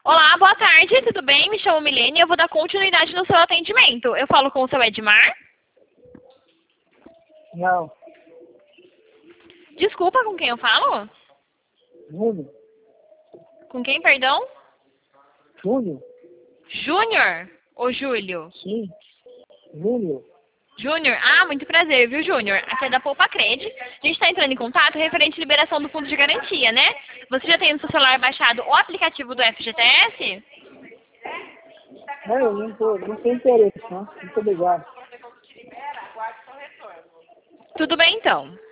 Olá, boa tarde, tudo bem? Me chamo Milene e eu vou dar continuidade no seu atendimento. Eu falo com o seu Edmar? Não, Desculpa, com quem eu falo? Júnior. Com quem, perdão? Júnior? Júnior ou Júlio? Sim, Júnior. Júnior? Ah, muito prazer, viu, Júnior? Aqui é da Poupa Cred. A gente está entrando em contato referente à liberação do fundo de garantia, né? Você já tem no seu celular baixado o aplicativo do FGTS? Eu não tenho interesse, não. Muito obrigado. Tudo bem, então.